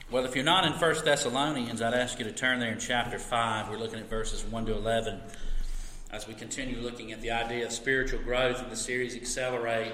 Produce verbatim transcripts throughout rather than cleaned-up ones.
Well, if you're not in First Thessalonians, I'd ask you to turn there in chapter five. We're looking at verses one to eleven as we continue looking at the idea of spiritual growth in the series Accelerate.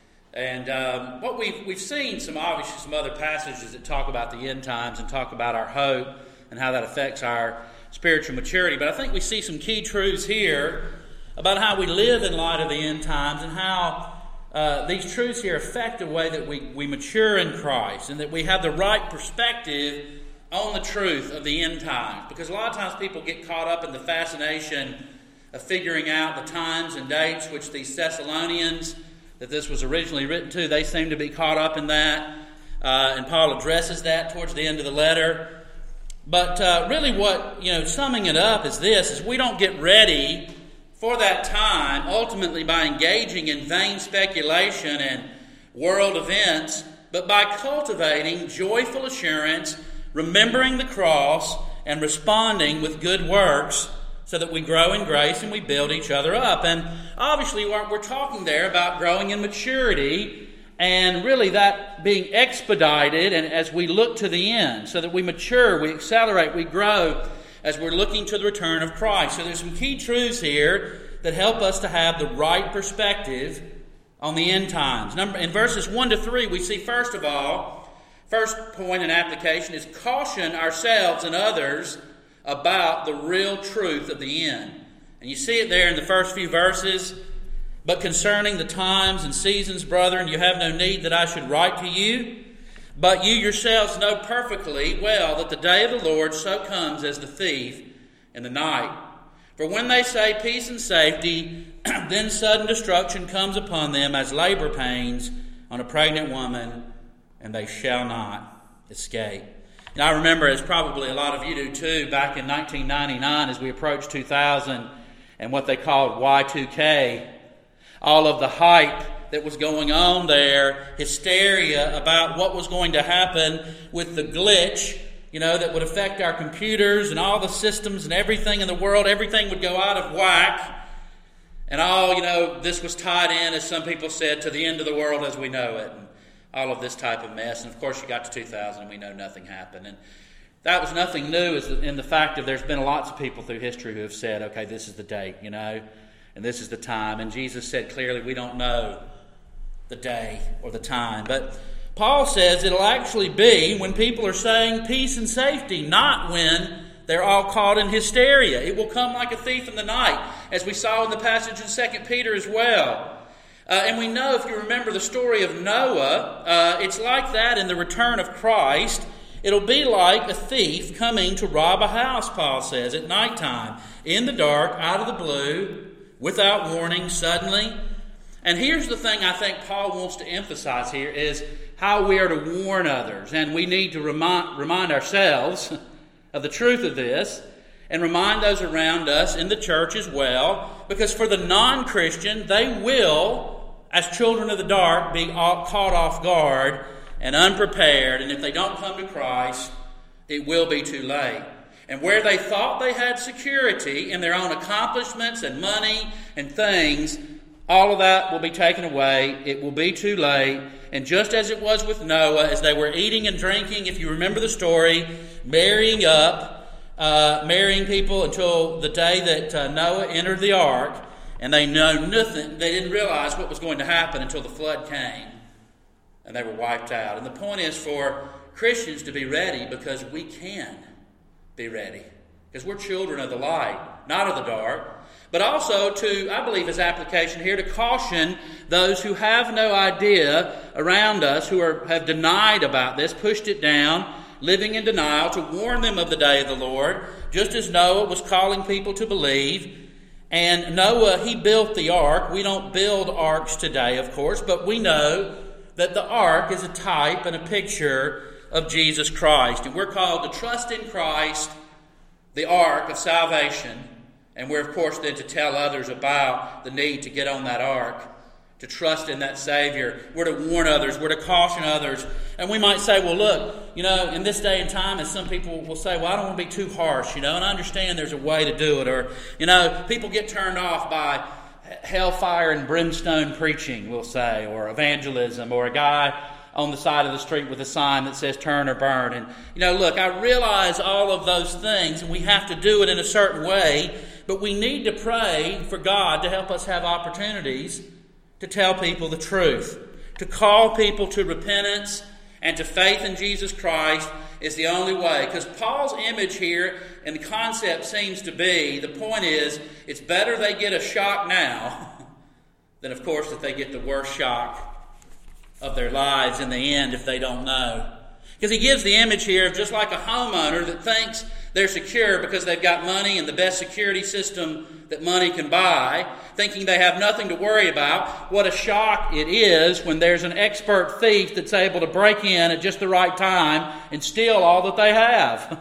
And um, what we've we've seen some obviously some other passages that talk about the end times and talk about our hope and how that affects our spiritual maturity. But I think we see some key truths here about how we live in light of the end times and how Uh, these truths here affect the way that we, we mature in Christ and that we have the right perspective on the truth of the end times. Because a lot of times people get caught up in the fascination of figuring out the times and dates which these Thessalonians, that this was originally written to, they seem to be caught up in that. Uh, and Paul addresses that towards the end of the letter. But uh, really what, you know, summing it up is this, is we don't get ready for that time, ultimately by engaging in vain speculation and world events, but by cultivating joyful assurance, remembering the cross, and responding with good works so that we grow in grace and we build each other up. And obviously we're, we're talking there about growing in maturity and really that being expedited and as we look to the end so that we mature, we accelerate, we grow as we're looking to the return of Christ. So there's some key truths here that help us to have the right perspective on the end times. Number, in verses one to three, we see first of all, first point in application is caution ourselves and others about the real truth of the end. And you see it there in the first few verses. But concerning the times and seasons, brethren, you have no need that I should write to you. But you yourselves know perfectly well that the day of the Lord so comes as the thief in the night. For when they say peace and safety, then sudden destruction comes upon them as labor pains on a pregnant woman, and they shall not escape. Now I remember, as probably a lot of you do too, back in nineteen ninety-nine as we approached two thousand and what they called Y two K, all of the hype that was going on there, hysteria about what was going to happen with the glitch, you know, that would affect our computers and all the systems and everything in the world. Everything would go out of whack. And all, you know, this was tied in, as some people said, to the end of the world as we know it. And all of this type of mess. And of course you got to two thousand and we know nothing happened. And that was nothing new in the fact that there's been lots of people through history who have said, okay, this is the date, you know, and this is the time. And Jesus said clearly, we don't know the day or the time. But Paul says it'll actually be when people are saying peace and safety, not when they're all caught in hysteria. It will come like a thief in the night, as we saw in the passage in Second Peter as well. Uh, and we know, if you remember the story of Noah, uh, it's like that in the return of Christ. It'll be like a thief coming to rob a house, Paul says, at nighttime, in the dark, out of the blue, without warning, suddenly. And here's the thing I think Paul wants to emphasize here is how we are to warn others. And we need to remind, remind ourselves of the truth of this and remind those around us in the church as well. Because for the non-Christian, they will, as children of the dark, be caught off guard and unprepared. And if they don't come to Christ, it will be too late. And where they thought they had security in their own accomplishments and money and things, all of that will be taken away. It will be too late. And just as it was with Noah, as they were eating and drinking, if you remember the story, marrying up, uh, marrying people until the day that uh, Noah entered the ark, and they know nothing. They didn't realize what was going to happen until the flood came, and they were wiped out. And the point is for Christians to be ready, because we can be ready, because we're children of the light, not of the dark. But also to, I believe his application here, to caution those who have no idea around us, who are, have denied about this, pushed it down, living in denial, to warn them of the day of the Lord, just as Noah was calling people to believe. And Noah, he built the ark. We don't build arks today, of course, but we know that the ark is a type and a picture of Jesus Christ. And we're called to trust in Christ, the ark of salvation. And we're, of course, then to tell others about the need to get on that ark, to trust in that Savior. We're to warn others. We're to caution others. And we might say, well, look, you know, in this day and time, as some people will say, well, I don't want to be too harsh, you know, and I understand there's a way to do it. Or, you know, people get turned off by hellfire and brimstone preaching, we'll say, or evangelism, or a guy on the side of the street with a sign that says turn or burn. And, you know, look, I realize all of those things, and we have to do it in a certain way, but we need to pray for God to help us have opportunities to tell people the truth. To call people to repentance and to faith in Jesus Christ is the only way. Because Paul's image here and the concept seems to be, the point is, it's better they get a shock now than, of course, that they get the worst shock of their lives in the end if they don't know. Because he gives the image here of just like a homeowner that thinks they're secure because they've got money and the best security system that money can buy, thinking they have nothing to worry about. What a shock it is when there's an expert thief that's able to break in at just the right time and steal all that they have.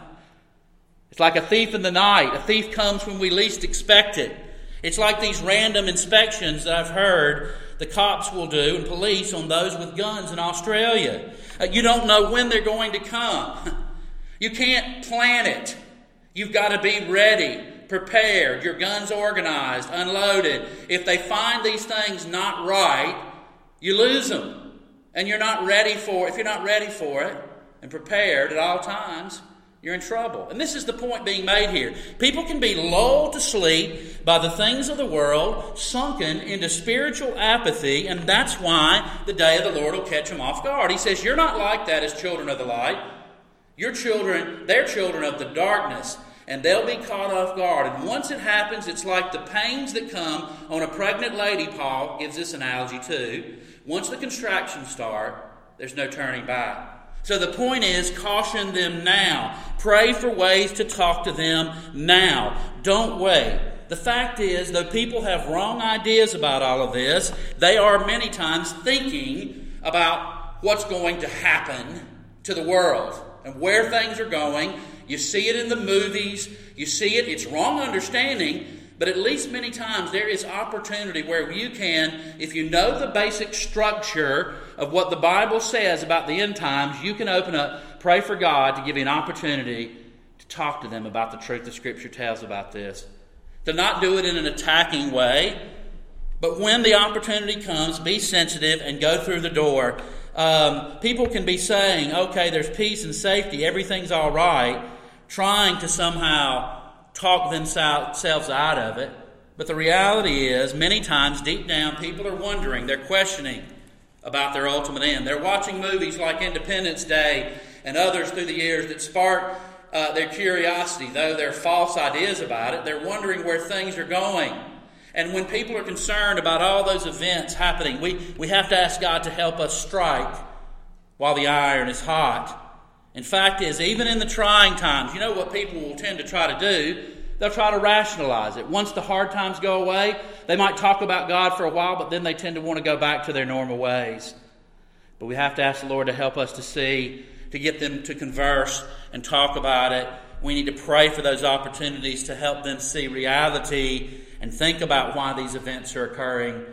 It's like a thief in the night. A thief comes when we least expect it. It's like these random inspections that I've heard the cops will do and police on those with guns in Australia. Uh, you don't know when they're going to come. You can't plan it. You've got to be ready, prepared, your guns organized, unloaded. If they find these things not right, you lose them. And you're not ready for, if you're not ready for it and prepared at all times, you're in trouble. And this is the point being made here. People can be lulled to sleep by the things of the world, sunken into spiritual apathy, and that's why the day of the Lord will catch them off guard. He says, you're not like that as children of the light. Your children, they're children of the darkness, and they'll be caught off guard. And once it happens, it's like the pains that come on a pregnant lady, Paul gives this analogy too. Once the contractions start, there's no turning back. So the point is, caution them now. Pray for ways to talk to them now. Don't wait. The fact is, though people have wrong ideas about all of this, they are many times thinking about what's going to happen to the world and where things are going. You see it in the movies. You see it. It's wrong understanding. But at least many times there is opportunity where you can, if you know the basic structure of what the Bible says about the end times, you can open up, pray for God to give you an opportunity to talk to them about the truth the Scripture tells about this. To not do it in an attacking way, but when the opportunity comes, be sensitive and go through the door. Um, people can be saying, okay, there's peace and safety, everything's all right, trying to somehow talk themselves out of it. But the reality is, many times deep down, people are wondering, they're questioning about their ultimate end. They're watching movies like Independence Day and others through the years that spark uh, their curiosity, though they're false ideas about it. They're wondering where things are going. And when people are concerned about all those events happening, we, we have to ask God to help us strike while the iron is hot. In fact is, even in the trying times, you know what people will tend to try to do? They'll try to rationalize it. Once the hard times go away, they might talk about God for a while, but then they tend to want to go back to their normal ways. But we have to ask the Lord to help us to see, to get them to converse and talk about it. We need to pray for those opportunities to help them see reality and think about why these events are occurring,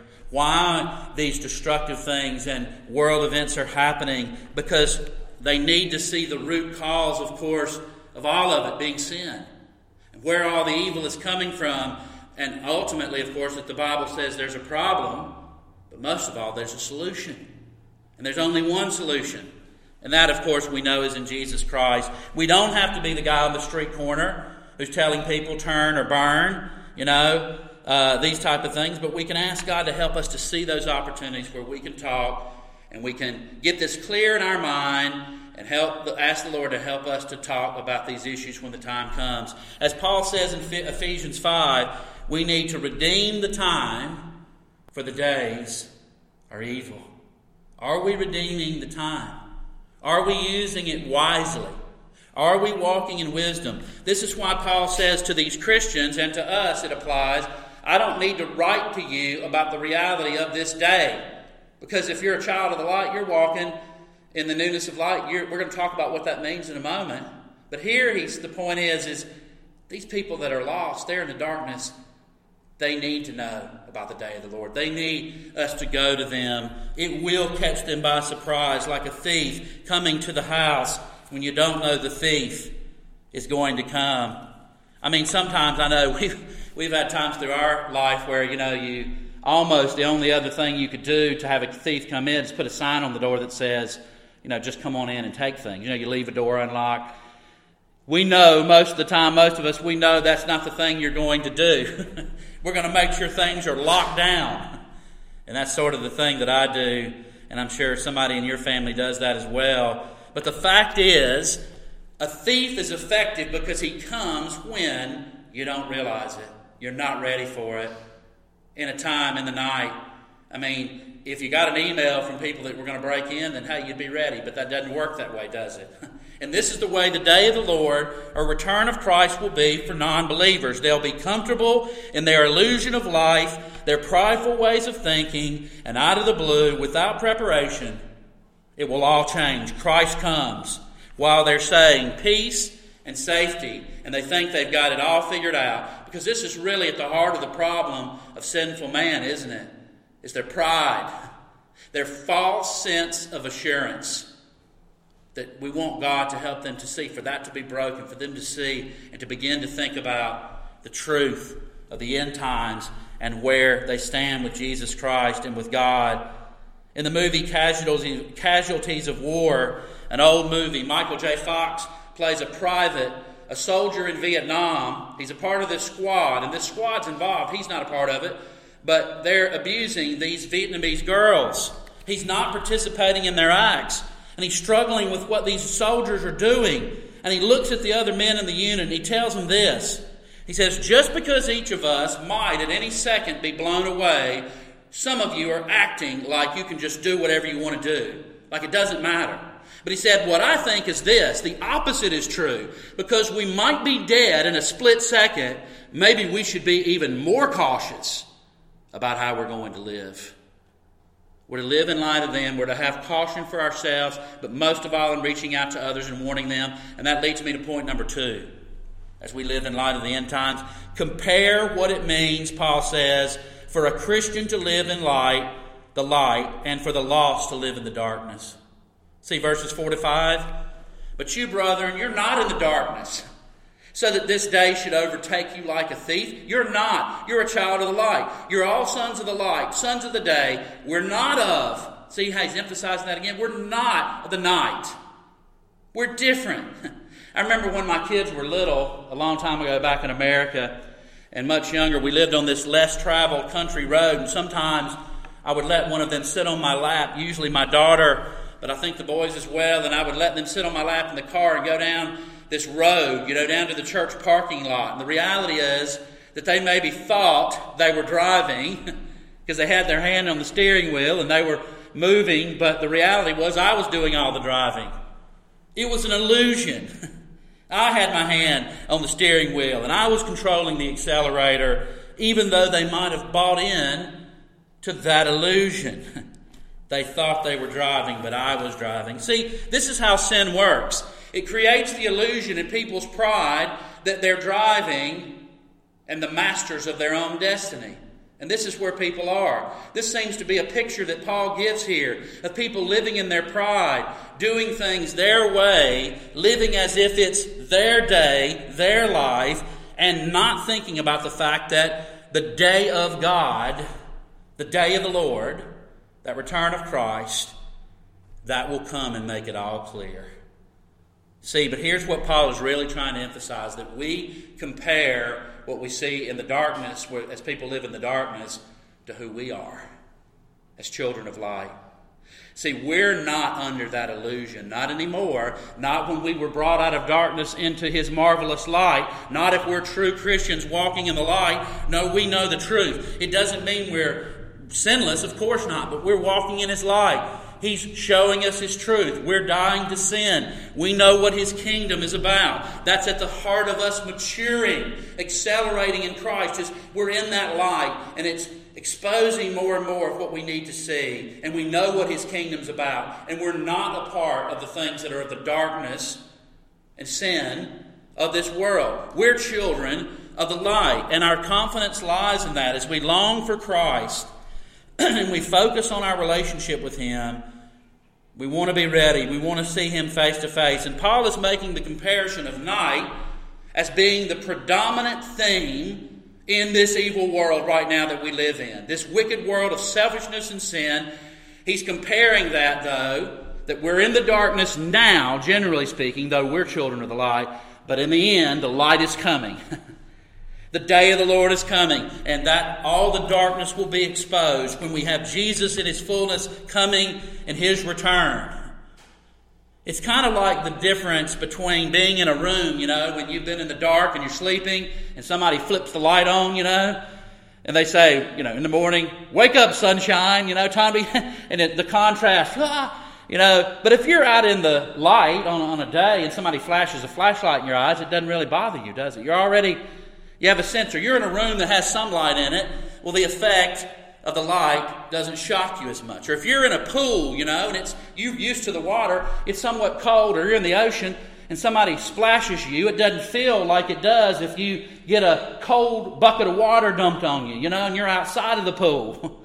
why these destructive things and world events are happening, because they need to see the root cause, of course, of all of it being sin, and where all the evil is coming from. And ultimately, of course, that the Bible says there's a problem, but most of all, there's a solution. And there's only one solution. And that, of course, we know is in Jesus Christ. We don't have to be the guy on the street corner who's telling people turn or burn, you know, uh, these type of things. But we can ask God to help us to see those opportunities where we can talk and we can get this clear in our mind and help ask the Lord to help us to talk about these issues when the time comes. As Paul says in Ephesians five, we need to redeem the time, for the days are evil. Are we redeeming the time? Are we using it wisely? Are we walking in wisdom? This is why Paul says to these Christians, and to us it applies, I don't need to write to you about the reality of this day. Because if you're a child of the light, you're walking in the newness of light. You're, we're going to talk about what that means in a moment. But here he's, the point is, is these people that are lost, they're in the darkness, they need to know about the day of the Lord. They need us to go to them. It will catch them by surprise, like a thief coming to the house when you don't know the thief is going to come. I mean, sometimes I know we've, we've had times through our life where, you know, you almost the only other thing you could do to have a thief come in is put a sign on the door that says, you know, just come on in and take things. You know, you leave a door unlocked. We know most of the time, most of us, we know that's not the thing you're going to do. We're going to make sure things are locked down. And that's sort of the thing that I do, and I'm sure somebody in your family does that as well. But the fact is, a thief is effective because he comes when you don't realize it. You're not ready for it. In a time in the night. I mean, if you got an email from people that were going to break in, then hey, you'd be ready. But that doesn't work that way, does it? And this is the way the day of the Lord, or return of Christ, will be for non-believers. They'll be comfortable in their illusion of life, their prideful ways of thinking, and out of the blue, without preparation, it will all change. Christ comes while they're saying peace and safety, and they think they've got it all figured out. Because this is really at the heart of the problem of sinful man, isn't it? It's their pride, their false sense of assurance that we want God to help them to see, for that to be broken, for them to see and to begin to think about the truth of the end times and where they stand with Jesus Christ and with God. In the movie Casualties, Casualties of War, an old movie, Michael J. Fox plays a private, a soldier in Vietnam. He's a part of this squad, and this squad's involved. He's not a part of it, but they're abusing these Vietnamese girls. He's not participating in their acts. And he's struggling with what these soldiers are doing. And he looks at the other men in the unit and he tells them this. He says, just because each of us might at any second be blown away, some of you are acting like you can just do whatever you want to do. Like it doesn't matter. But he said, what I think is this. The opposite is true. Because we might be dead in a split second, maybe we should be even more cautious about how we're going to live. We're to live in light of them. We're to have caution for ourselves, but most of all in reaching out to others and warning them. And that leads me to point number two. As we live in light of the end times, compare what it means, Paul says, for a Christian to live in light, the light, and for the lost to live in the darkness. See verses four to five. But you, brethren, you're not in the darkness, so that this day should overtake you like a thief. You're not. You're a child of the light. You're all sons of the light, sons of the day. We're not of. See how he's emphasizing that again? We're not of the night. We're different. I remember when my kids were little, a long time ago back in America, and much younger, we lived on this less traveled country road, and sometimes I would let one of them sit on my lap, usually my daughter, but I think the boys as well, and I would let them sit on my lap in the car and go down this road, you know, down to the church parking lot. And the reality is that they maybe thought they were driving because they had their hand on the steering wheel and they were moving, but the reality was I was doing all the driving. It was an illusion. I had my hand on the steering wheel and I was controlling the accelerator, even though they might have bought in to that illusion. They thought they were driving, but I was driving. See, this is how sin works. It creates the illusion in people's pride that they're driving and the masters of their own destiny. And this is where people are. This seems to be a picture that Paul gives here of people living in their pride, doing things their way, living as if it's their day, their life, and not thinking about the fact that the day of God, the day of the Lord, that return of Christ, that will come and make it all clear. See, but here's what Paul is really trying to emphasize, that we compare what we see in the darkness, as people live in the darkness, to who we are as children of light. See, we're not under that illusion, not anymore, not when we were brought out of darkness into his marvelous light, not if we're true Christians walking in the light. No, we know the truth. It doesn't mean we're sinless, of course not, but we're walking in his light. He's showing us his truth. We're dying to sin. We know what his kingdom is about. That's at the heart of us maturing, accelerating in Christ. Is we're in that light, and it's exposing more and more of what we need to see. And we know what his kingdom's about. And we're not a part of the things that are of the darkness and sin of this world. We're children of the light, and our confidence lies in that as we long for Christ and we focus on our relationship with him. We want to be ready. We want to see him face to face. And Paul is making the comparison of night as being the predominant theme in this evil world right now that we live in. This wicked world of selfishness and sin. He's comparing that, though, that we're in the darkness now, generally speaking, though we're children of the light. But in the end, the light is coming. The day of the Lord is coming, and that all the darkness will be exposed when we have Jesus in His fullness coming in His return. It's kind of like the difference between being in a room, you know, when you've been in the dark and you're sleeping, and somebody flips the light on, you know, and they say, you know, in the morning, wake up, sunshine, you know, time to be, and it, the contrast, ah, you know. But if you're out in the light on, on a day and somebody flashes a flashlight in your eyes, it doesn't really bother you, does it? You're already... You have a sensor. You're in a room that has some light in it. Well, the effect of the light doesn't shock you as much. Or if you're in a pool, you know, and it's you're used to the water, it's somewhat cold, or you're in the ocean and somebody splashes you, it doesn't feel like it does if you get a cold bucket of water dumped on you, you know, and you're outside of the pool.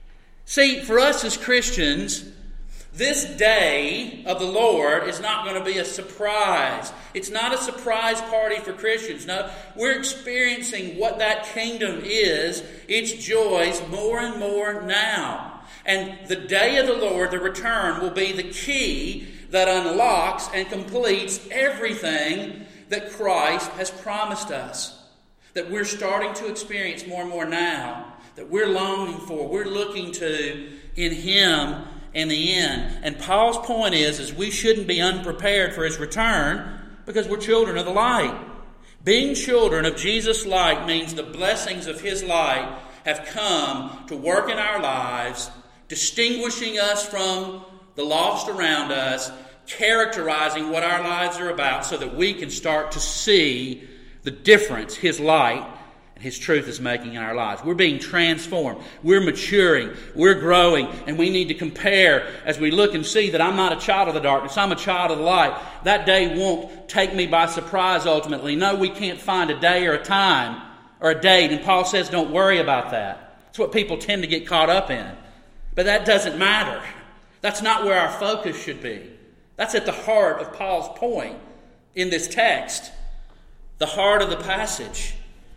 See, for us as Christians, this day of the Lord is not going to be a surprise. It's not a surprise party for Christians. No, we're experiencing what that kingdom is, its joys, more and more now. And the day of the Lord, the return, will be the key that unlocks and completes everything that Christ has promised us. That we're starting to experience more and more now. That we're longing for, we're looking to in Him in the end. And Paul's point is, is we shouldn't be unprepared for His return because we're children of the light. Being children of Jesus' light means the blessings of His light have come to work in our lives, distinguishing us from the lost around us, characterizing what our lives are about so that we can start to see the difference His light His truth is making in our lives. We're being transformed. We're maturing. We're growing. And we need to compare as we look and see that I'm not a child of the darkness. I'm a child of the light. That day won't take me by surprise ultimately. No, we can't find a day or a time or a date. And Paul says don't worry about that. It's what people tend to get caught up in. But that doesn't matter. That's not where our focus should be. That's at the heart of Paul's point in this text. The heart of the passage.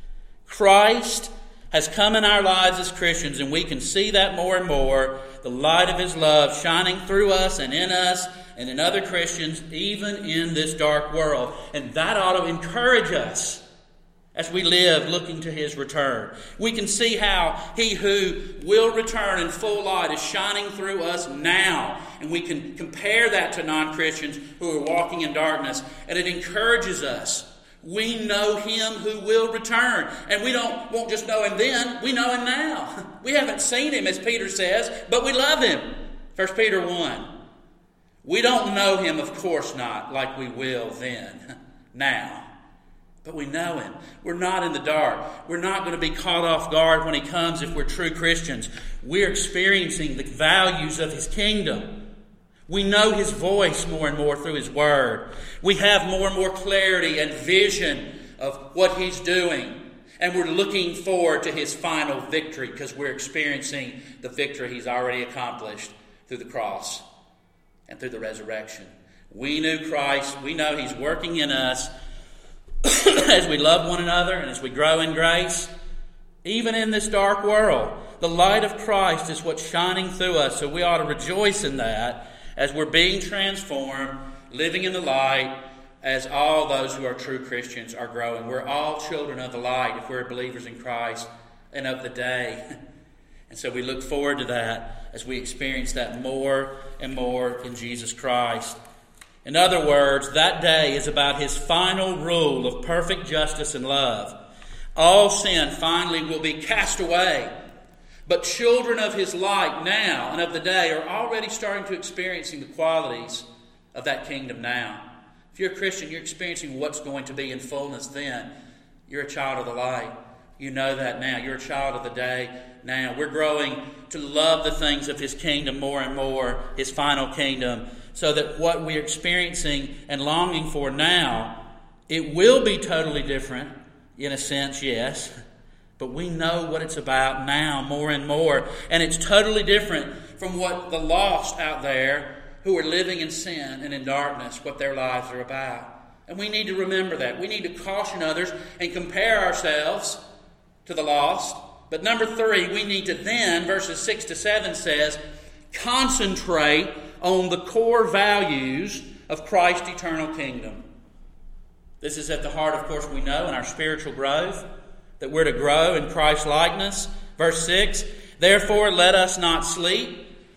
Christ has come in our lives as Christians, and we can see that more and more, the light of His love shining through us and in us and in other Christians, even in this dark world. And that ought to encourage us as we live looking to His return. We can see how He who will return in full light is shining through us now. And we can compare that to non-Christians who are walking in darkness. And it encourages us. We know Him who will return. And we don't won't just know Him then, we know Him now. We haven't seen Him, as Peter says, but we love Him. First Peter one. We don't know Him, of course not, like we will then, now. But we know Him. We're not in the dark. We're not going to be caught off guard when He comes if we're true Christians. We're experiencing the values of His kingdom. We know His voice more and more through His Word. We have more and more clarity and vision of what He's doing. And we're looking forward to His final victory because we're experiencing the victory He's already accomplished through the cross and through the resurrection. We knew Christ. We know He's working in us as we love one another and as we grow in grace. Even in this dark world, the light of Christ is what's shining through us. So we ought to rejoice in that. As we're being transformed, living in the light, as all those who are true Christians are growing. We're all children of the light if we're believers in Christ and of the day. And so we look forward to that as we experience that more and more in Jesus Christ. In other words, that day is about His final rule of perfect justice and love. All sin finally will be cast away. But children of His light now and of the day are already starting to experiencing the qualities of that kingdom now. If you're a Christian, you're experiencing what's going to be in fullness then. You're a child of the light. You know that now. You're a child of the day now. We're growing to love the things of His kingdom more and more, His final kingdom, so that what we're experiencing and longing for now, it will be totally different, in a sense, yes. But we know what it's about now more and more. And it's totally different from what the lost out there who are living in sin and in darkness, what their lives are about. And we need to remember that. We need to caution others and compare ourselves to the lost. But number three, we need to then, verses six to seven says, concentrate on the core values of Christ's eternal kingdom. This is at the heart, of course, we know in our spiritual growth, that we're to grow in Christ's likeness. Verse six, therefore let us not sleep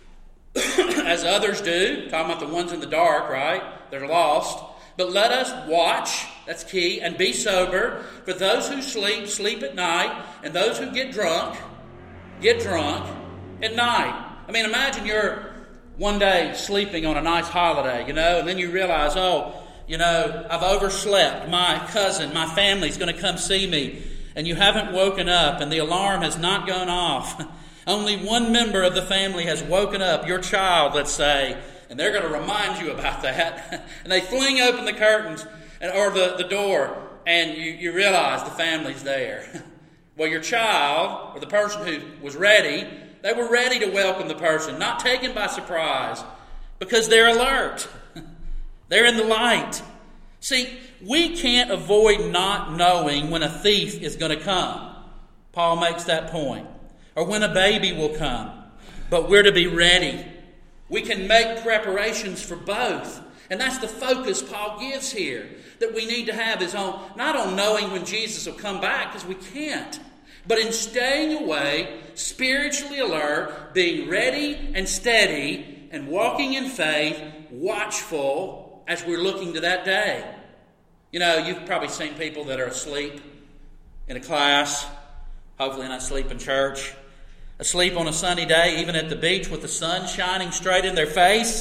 as others do. Talking about the ones in the dark, right? They're lost. But let us watch, that's key, and be sober. For those who sleep, sleep at night. And those who get drunk, get drunk at night. I mean, imagine you're one day sleeping on a nice holiday, you know, and then you realize, oh, you know, I've overslept. My cousin, my family's going to come see me. And you haven't woken up, and the alarm has not gone off. Only one member of the family has woken up, your child, let's say, and they're going to remind you about that. And they fling open the curtains or the, the door, and you, you realize the family's there. Well, your child, or the person who was ready, they were ready to welcome the person, not taken by surprise, because they're alert. They're in the light. See, we can't avoid not knowing when a thief is going to come. Paul makes that point. Or when a baby will come. But we're to be ready. We can make preparations for both. And that's the focus Paul gives here. That we need to have is on, not on knowing when Jesus will come back, because we can't. But in staying away, spiritually alert, being ready and steady, and walking in faith, watchful, as we're looking to that day. You know, you've probably seen people that are asleep in a class, hopefully not asleep in church, asleep on a sunny day, even at the beach with the sun shining straight in their face.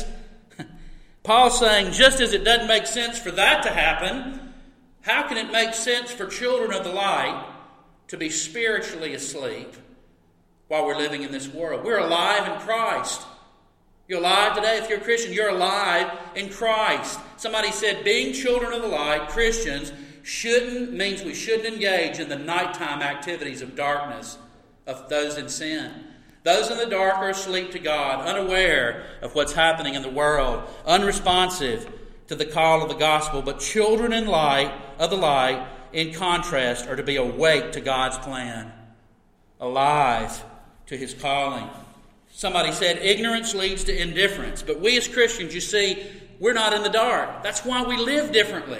Paul's saying, just as it doesn't make sense for that to happen, how can it make sense for children of the light to be spiritually asleep while we're living in this world? We're alive in Christ. You're alive today. If you're a Christian, you're alive in Christ. Somebody said being children of the light, Christians, shouldn't means we shouldn't engage in the nighttime activities of darkness of those in sin. Those in the dark are asleep to God, unaware of what's happening in the world, unresponsive to the call of the gospel. But children in light of the light, in contrast, are to be awake to God's plan, alive to His calling. Somebody said ignorance leads to indifference. But we as Christians, you see, we're not in the dark. That's why we live differently.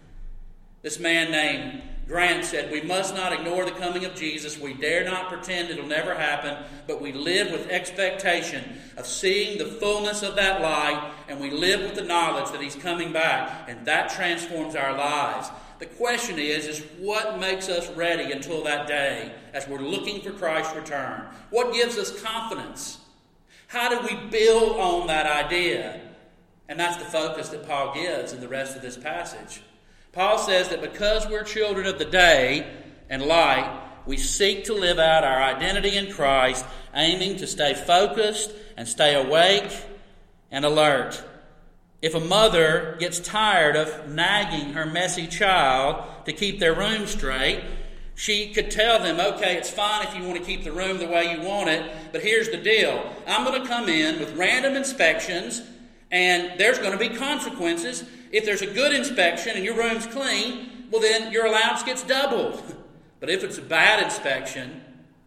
This man named Grant said, we must not ignore the coming of Jesus. We dare not pretend it'll never happen, but we live with expectation of seeing the fullness of that light, and we live with the knowledge that He's coming back, and that transforms our lives. The question is, is what makes us ready until that day as we're looking for Christ's return? What gives us confidence? How do we build on that idea? And that's the focus that Paul gives in the rest of this passage. Paul says that because we're children of the day and light, we seek to live out our identity in Christ, aiming to stay focused and stay awake and alert. If a mother gets tired of nagging her messy child to keep their room straight, she could tell them, okay, it's fine if you want to keep the room the way you want it, but here's the deal. I'm going to come in with random inspections, and there's going to be consequences. If there's a good inspection and your room's clean, well then your allowance gets doubled. But if it's a bad inspection,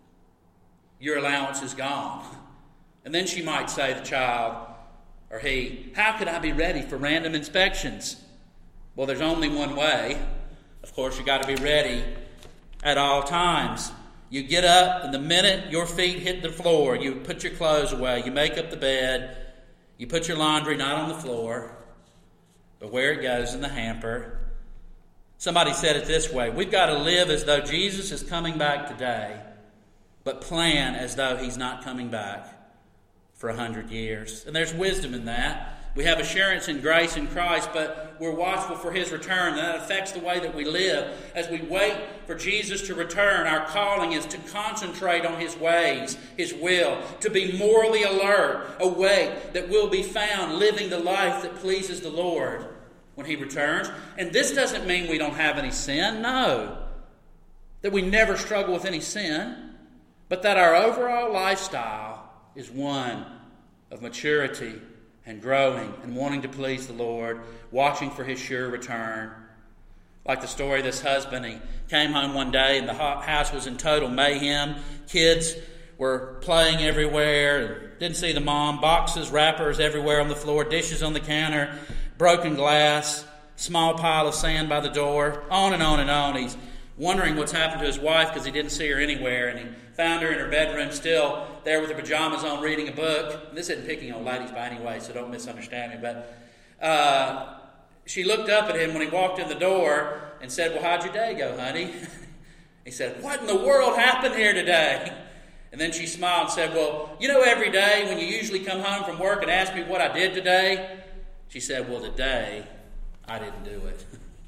your allowance is gone. And then she might say, the child or he, how could I be ready for random inspections? Well, there's only one way. Of course, you got to be ready at all times. You get up, and the minute your feet hit the floor, you put your clothes away, you make up the bed, you put your laundry not on the floor, but where it goes in the hamper. Somebody said it this way: we've got to live as though Jesus is coming back today, but plan as though He's not coming back for a hundred years. And there's wisdom in that. We have assurance and grace in Christ, but we're watchful for His return. And that affects the way that we live. As we wait for Jesus to return, our calling is to concentrate on His ways, His will, to be morally alert, awake, that we'll be found living the life that pleases the Lord when He returns. And this doesn't mean we don't have any sin. No. That we never struggle with any sin. But that our overall lifestyle is one of maturity and growing and wanting to please the Lord, watching for His sure return. Like the story of this husband, he came home one day and the house was in total mayhem. Kids were playing everywhere and didn't see the mom. Boxes, wrappers everywhere on the floor, dishes on the counter, broken glass, small pile of sand by the door, on and on and on. He's wondering what's happened to his wife because he didn't see her anywhere, and he found her in her bedroom still there with her pajamas on reading a book. And this isn't picking on ladies by any way, so don't misunderstand me, but uh, she looked up at him when he walked in the door and said, "Well, how'd your day go, honey?" He said, "What in the world happened here today?" And then she smiled and said, "Well, you know every day when you usually come home from work and ask me what I did today?" She said, "Well, today I didn't do it."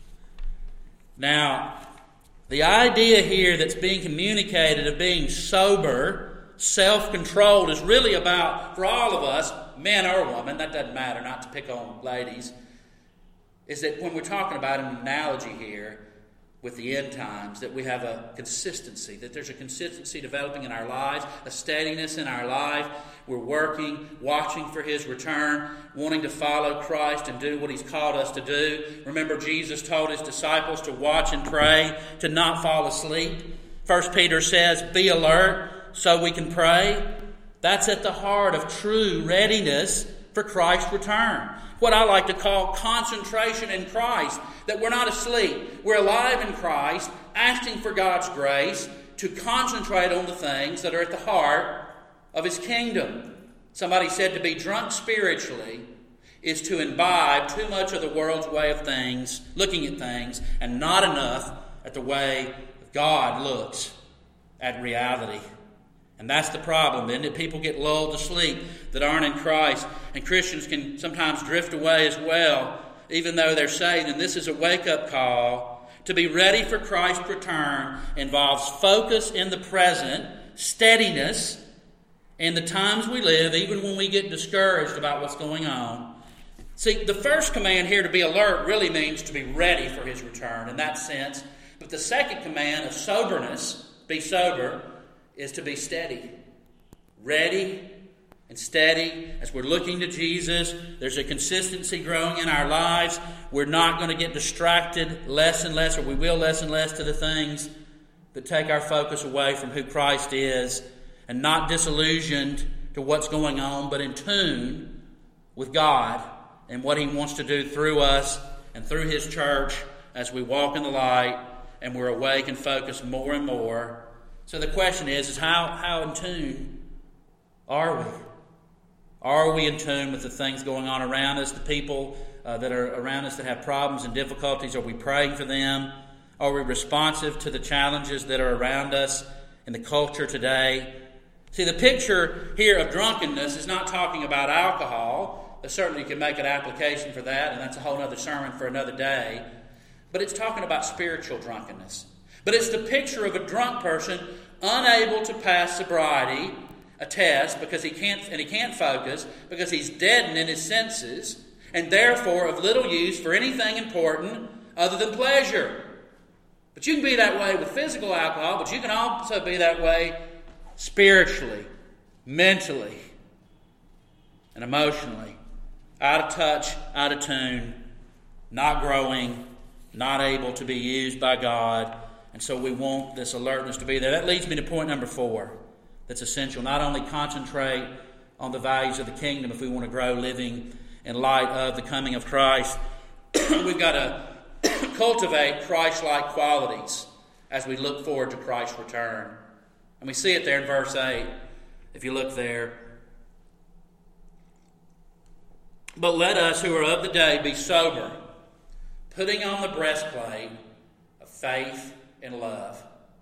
Now, the idea here that's being communicated of being sober, self-controlled, is really about, for all of us, men or women, that doesn't matter, not to pick on ladies, is that when we're talking about an analogy here with the end times, that we have a consistency, that there's a consistency developing in our lives, a steadiness in our life. We're working, watching for His return, wanting to follow Christ and do what He's called us to do. Remember, Jesus told His disciples to watch and pray, to not fall asleep. First Peter says, "Be alert so we can pray." That's at the heart of true readiness for Christ's return. What I like to call concentration in Christ, that we're not asleep. We're alive in Christ, asking for God's grace to concentrate on the things that are at the heart of His kingdom. Somebody said to be drunk spiritually is to imbibe too much of the world's way of things, looking at things, and not enough at the way God looks at reality. And that's the problem, isn't it? People get lulled to sleep that aren't in Christ. And Christians can sometimes drift away as well, even though they're saved. And this is a wake-up call. To be ready for Christ's return involves focus in the present, steadiness in the times we live, even when we get discouraged about what's going on. See, the first command here, to be alert, really means to be ready for His return in that sense. But the second command of soberness, be sober, is to be steady. Ready and steady as we're looking to Jesus. There's a consistency growing in our lives. We're not going to get distracted less and less, or we will less and less, to the things that take our focus away from who Christ is, and not disillusioned to what's going on, but in tune with God and what He wants to do through us and through His church as we walk in the light and we're awake and focused more and more. So the question is, is how, how in tune are we? Are we in tune with the things going on around us, the people uh, that are around us that have problems and difficulties? Are we praying for them? Are we responsive to the challenges that are around us in the culture today? See, the picture here of drunkenness is not talking about alcohol. Certainly you can make an application for that, and that's a whole other sermon for another day. But it's talking about spiritual drunkenness. But it's the picture of a drunk person unable to pass sobriety, a test, because he can't, and he can't focus, because he's deadened in his senses, and therefore of little use for anything important other than pleasure. But you can be that way with physical alcohol, but you can also be that way spiritually, mentally, and emotionally. Out of touch, out of tune, not growing, not able to be used by God. And so we want this alertness to be there. That leads me to point number four that's essential. Not only concentrate on the values of the kingdom if we want to grow living in light of the coming of Christ, we've got to cultivate Christ-like qualities as we look forward to Christ's return. And we see it there in verse eight, if you look there. But let us who are of the day be sober, putting on the breastplate of faith and love.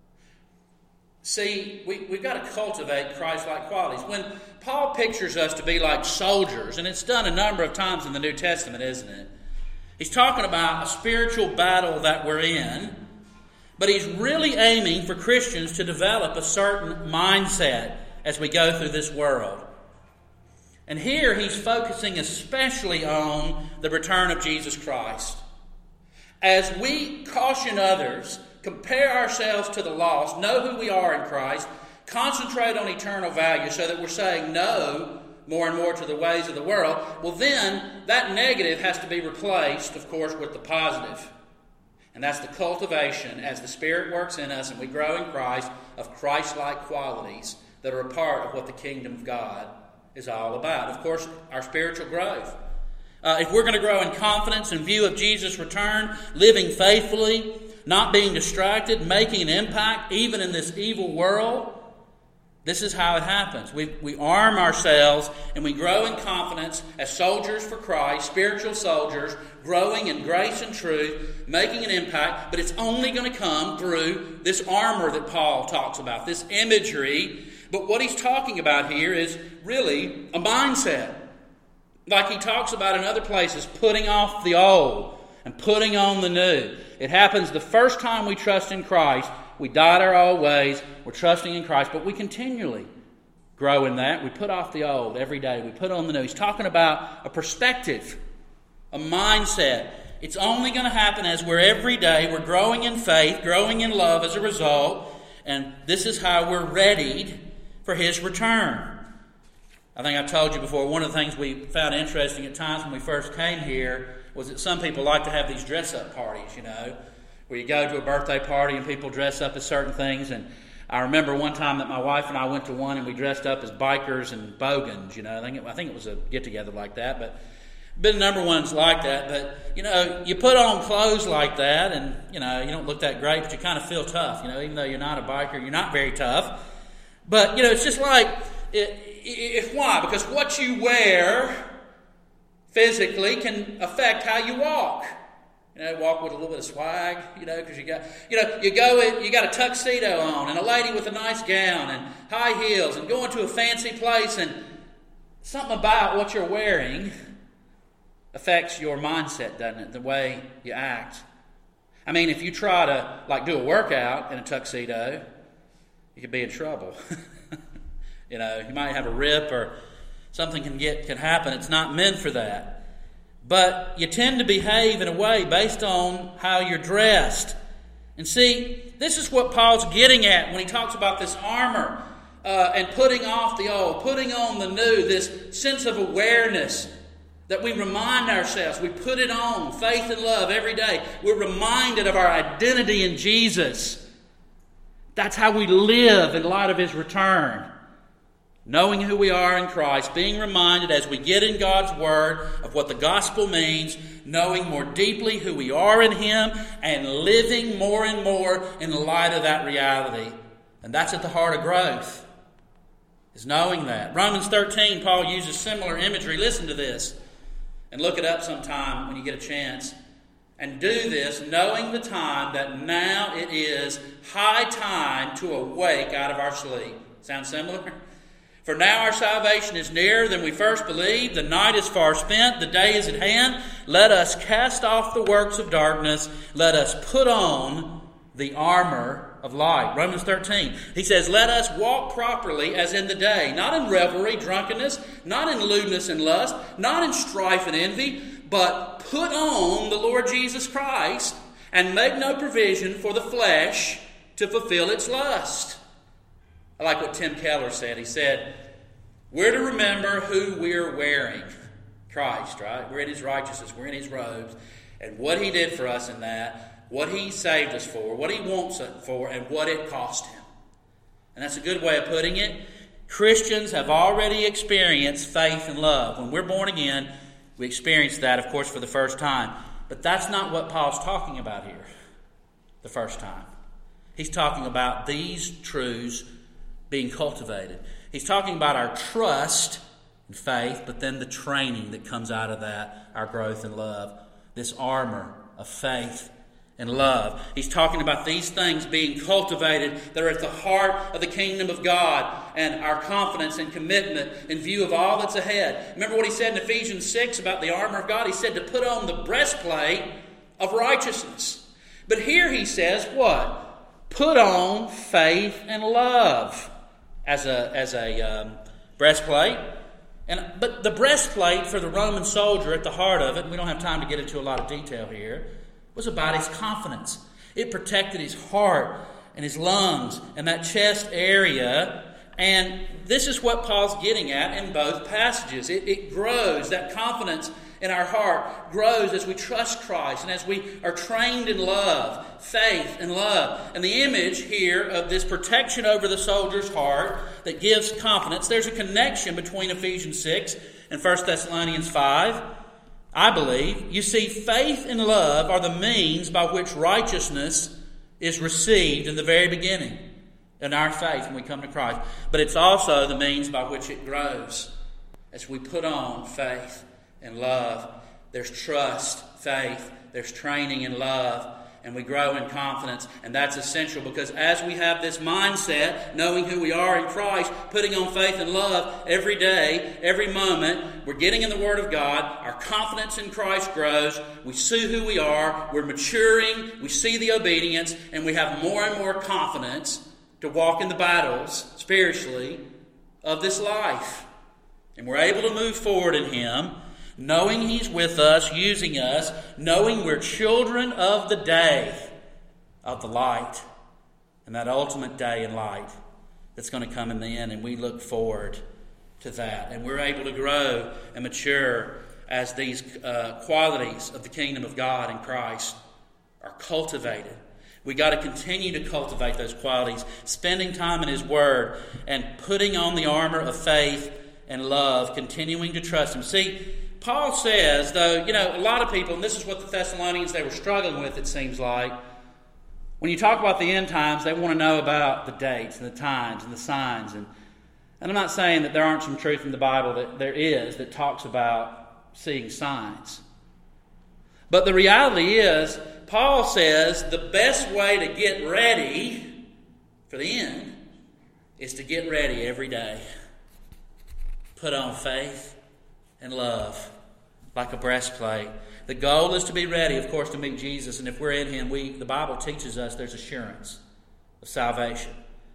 See, we, we've got to cultivate Christ-like qualities. When Paul pictures us to be like soldiers, and it's done a number of times in the New Testament, isn't it? He's talking about a spiritual battle that we're in, but he's really aiming for Christians to develop a certain mindset as we go through this world. And here he's focusing especially on the return of Jesus Christ. As we caution others, compare ourselves to the lost, know who we are in Christ, concentrate on eternal value so that we're saying no more and more to the ways of the world, well then that negative has to be replaced, of course, with the positive. And that's the cultivation, as the Spirit works in us and we grow in Christ, of Christ-like qualities that are a part of what the kingdom of God is all about. Of course, our spiritual growth. Uh, if we're going to grow in confidence in view of Jesus' return, living faithfully, not being distracted, making an impact even in this evil world, this is how it happens. We, we arm ourselves and we grow in confidence as soldiers for Christ, spiritual soldiers, growing in grace and truth, making an impact, but it's only going to come through this armor that Paul talks about, this imagery. But what he's talking about here is really a mindset. Like he talks about in other places, putting off the old and putting on the new. It happens the first time we trust in Christ. We die to our old ways. We're trusting in Christ, but we continually grow in that. We put off the old every day. We put on the new. He's talking about a perspective, a mindset. It's only going to happen as we're every day, we're growing in faith, growing in love as a result, and this is how we're readied for His return. I think I've told you before, one of the things we found interesting at times when we first came here was that some people like to have these dress-up parties, you know, where you go to a birthday party and people dress up as certain things. And I remember one time that my wife and I went to one and we dressed up as bikers and bogans, you know. I think it, I think it was a get-together like that, but been a number of ones like that. But, you know, you put on clothes like that and, you know, you don't look that great, but you kind of feel tough, you know, even though you're not a biker, you're not very tough. But, you know, it's just like, it, it, why? Because what you wear physically can affect how you walk. You know, walk with a little bit of swag, you know, because you got, you know, you go in, you got a tuxedo on and a lady with a nice gown and high heels and going to a fancy place, and something about what you're wearing affects your mindset, doesn't it? The way you act. I mean, if you try to, like, do a workout in a tuxedo, you could be in trouble. You know, you might have a rip or something can get can happen. It's not meant for that. But you tend to behave in a way based on how you're dressed. And see, this is what Paul's getting at when he talks about this armor uh, and putting off the old, putting on the new, this sense of awareness that we remind ourselves, we put it on, faith and love every day. We're reminded of our identity in Jesus. That's how we live in light of His return. Knowing who we are in Christ, being reminded as we get in God's Word of what the gospel means, knowing more deeply who we are in Him, and living more and more in light of that reality. And that's at the heart of growth, is knowing that. Romans thirteen, Paul uses similar imagery. Listen to this, and look it up sometime when you get a chance. And do this, knowing the time that now it is high time to awake out of our sleep. Sound similar? For now our salvation is nearer than we first believed. The night is far spent. The day is at hand. Let us cast off the works of darkness. Let us put on the armor of light. Romans thirteen. He says, let us walk properly as in the day, not in revelry, drunkenness, not in lewdness and lust, not in strife and envy, but put on the Lord Jesus Christ and make no provision for the flesh to fulfill its lust. I like what Tim Keller said. He said, we're to remember who we're wearing. Christ, right? We're in His righteousness. We're in His robes. And what He did for us in that, what He saved us for, what He wants us for, and what it cost Him. And that's a good way of putting it. Christians have already experienced faith and love. When we're born again, we experience that, of course, for the first time. But that's not what Paul's talking about here, the first time. He's talking about these truths being cultivated. He's talking about our trust and faith, but then the training that comes out of that, our growth in love, this armor of faith and love. He's talking about these things being cultivated that are at the heart of the kingdom of God and our confidence and commitment in view of all that's ahead. Remember what he said in Ephesians six about the armor of God? He said to put on the breastplate of righteousness. But here he says what? Put on faith and love as a as a um, breastplate. And but the breastplate for the Roman soldier at the heart of it, and we don't have time to get into a lot of detail here, was about his confidence. It protected his heart and his lungs and that chest area. And this is what Paul's getting at in both passages. It, it grows, that confidence in our heart grows as we trust Christ and as we are trained in love, faith and love. And the image here of this protection over the soldier's heart that gives confidence, there's a connection between Ephesians six and First Thessalonians five. I believe, you see, faith and love are the means by which righteousness is received in the very beginning in our faith when we come to Christ. But it's also the means by which it grows as we put on faith and love. There's trust, faith, there's training in love, and we grow in confidence. And that's essential because as we have this mindset, knowing who we are in Christ, putting on faith and love every day, every moment, we're getting in the Word of God, our confidence in Christ grows, we see who we are, we're maturing, we see the obedience, and we have more and more confidence to walk in the battles, spiritually, of this life. And we're able to move forward in Him, knowing He's with us, using us, knowing we're children of the day, of the light, and that ultimate day and light that's going to come in the end. And we look forward to that. And we're able to grow and mature as these uh, qualities of the kingdom of God in Christ are cultivated. We got to continue to cultivate those qualities, spending time in His Word and putting on the armor of faith and love, continuing to trust Him. See, Paul says, though, you know, a lot of people, and this is what the Thessalonians, they were struggling with, it seems like. When you talk about the end times, they want to know about the dates and the times and the signs. And, and I'm not saying that there aren't some truth in the Bible that there is that talks about seeing signs. But the reality is, Paul says the best way to get ready for the end is to get ready every day. Put on faith and love like a breastplate. The goal is to be ready, of course, to meet Jesus. And if we're in Him, we the Bible teaches us there's assurance of salvation.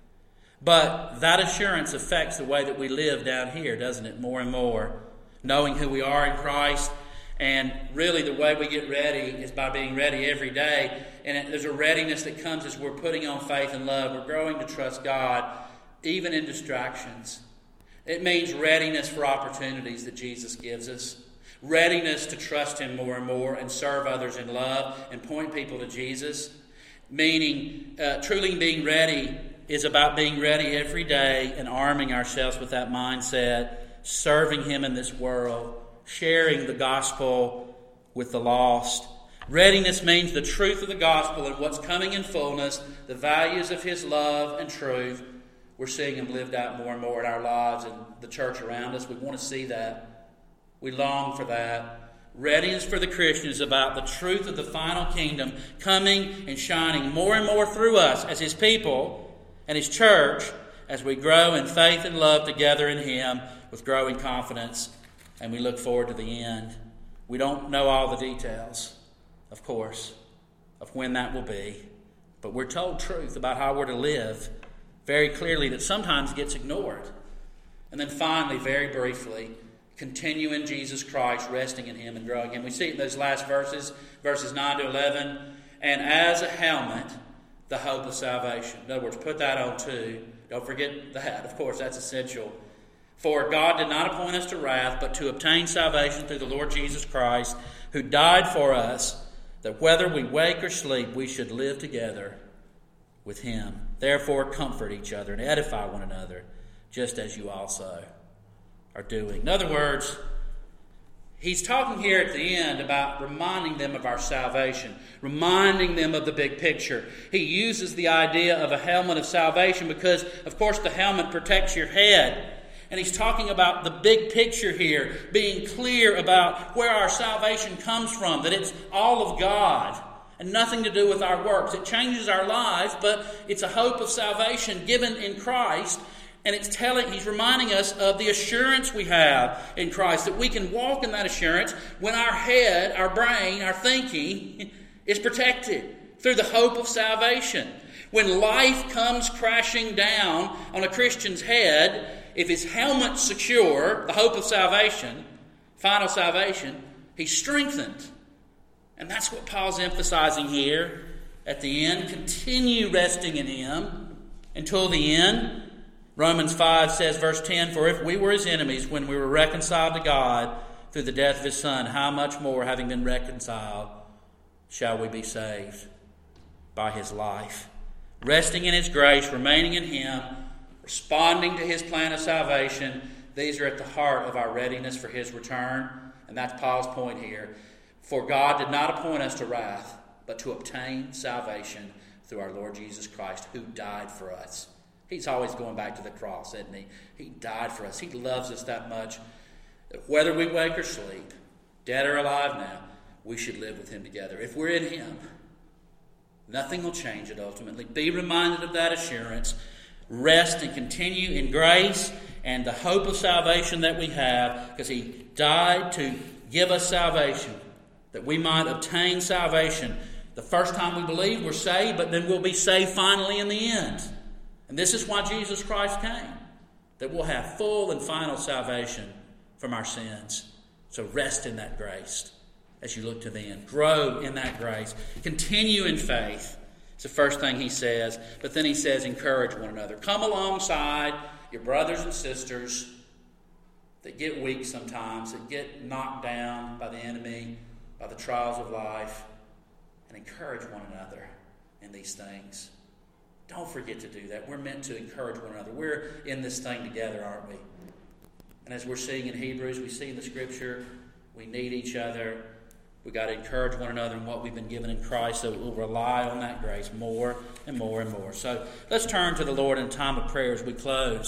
But that assurance affects the way that we live down here, doesn't it? More and more. Knowing who we are in Christ. And really the way we get ready is by being ready every day. And there's a readiness that comes as we're putting on faith and love. We're growing to trust God, even in distractions. It means readiness for opportunities that Jesus gives us. Readiness to trust Him more and more and serve others in love and point people to Jesus. Meaning, uh, truly being ready is about being ready every day and arming ourselves with that mindset, serving Him in this world, sharing the gospel with the lost. Readiness means the truth of the gospel and what's coming in fullness, the values of His love and truth. We're seeing them lived out more and more in our lives and the church around us. We want to see that. We long for that. Readiness for the Christian is about the truth of the final kingdom coming and shining more and more through us as His people and His church as we grow in faith and love together in Him with growing confidence, and we look forward to the end. We don't know all the details, of course, of when that will be, but we're told truth about how we're to live very clearly that sometimes gets ignored. And then finally, very briefly, continue in Jesus Christ, resting in Him and growing in Him. We see it in those last verses, verses nine to eleven. And as a helmet, the hope of salvation. In other words, put that on too. Don't forget that. Of course, that's essential. For God did not appoint us to wrath, but to obtain salvation through the Lord Jesus Christ, who died for us, that whether we wake or sleep, we should live together with Him. Therefore, comfort each other and edify one another, just as you also are doing. In other words, he's talking here at the end about reminding them of our salvation, reminding them of the big picture. He uses the idea of a helmet of salvation because, of course, the helmet protects your head. And he's talking about the big picture here, being clear about where our salvation comes from, that it's all of God and nothing to do with our works. It changes our lives, but it's a hope of salvation given in Christ. And it's telling, he's reminding us of the assurance we have in Christ, that we can walk in that assurance when our head, our brain, our thinking is protected through the hope of salvation. When life comes crashing down on a Christian's head, if his helmet's secure, the hope of salvation, final salvation, he's strengthened. And that's what Paul's emphasizing here at the end. Continue resting in Him until the end. Romans five says, verse ten, for if we were His enemies when we were reconciled to God through the death of His Son, how much more, having been reconciled, shall we be saved by His life? Resting in His grace, remaining in Him, responding to His plan of salvation, these are at the heart of our readiness for His return. And that's Paul's point here. For God did not appoint us to wrath, but to obtain salvation through our Lord Jesus Christ, who died for us. He's always going back to the cross, isn't He? He died for us. He loves us that much. Whether we wake or sleep, dead or alive now, we should live with Him together. If we're in Him, nothing will change it ultimately. Be reminded of that assurance. Rest and continue in grace and the hope of salvation that we have, because He died to give us salvation, that we might obtain salvation. The first time we believe, we're saved, but then we'll be saved finally in the end. And this is why Jesus Christ came, that we'll have full and final salvation from our sins. So rest in that grace as you look to the end. Grow in that grace. Continue in faith. It's the first thing he says. But then he says, encourage one another. Come alongside your brothers and sisters that get weak sometimes, that get knocked down by the enemy, by the trials of life, and encourage one another in these things. Don't forget to do that. We're meant to encourage one another. We're in this thing together, aren't we? And as we're seeing in Hebrews, we see in the Scripture, we need each other. We've got to encourage one another in what we've been given in Christ, so we'll rely on that grace more and more and more. So let's turn to the Lord in time of prayer as we close.